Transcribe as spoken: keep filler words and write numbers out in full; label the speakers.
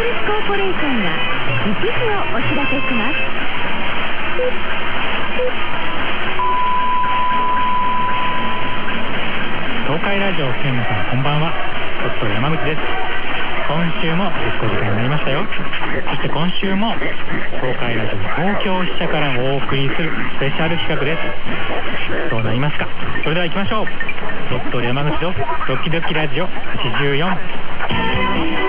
Speaker 1: ルスコーポレーションが一時をお知らせします。
Speaker 2: 東海ラジオを聞の皆さん、こんばんは。ドクター山口です。今週もディスコ時間になりましたよ。そして今週も東海ラジオ東京支社からお送りするスペシャル企画です。どうなりますか。それでは行きましょう。ドクター山口のドキドキラジオはちじゅうよん。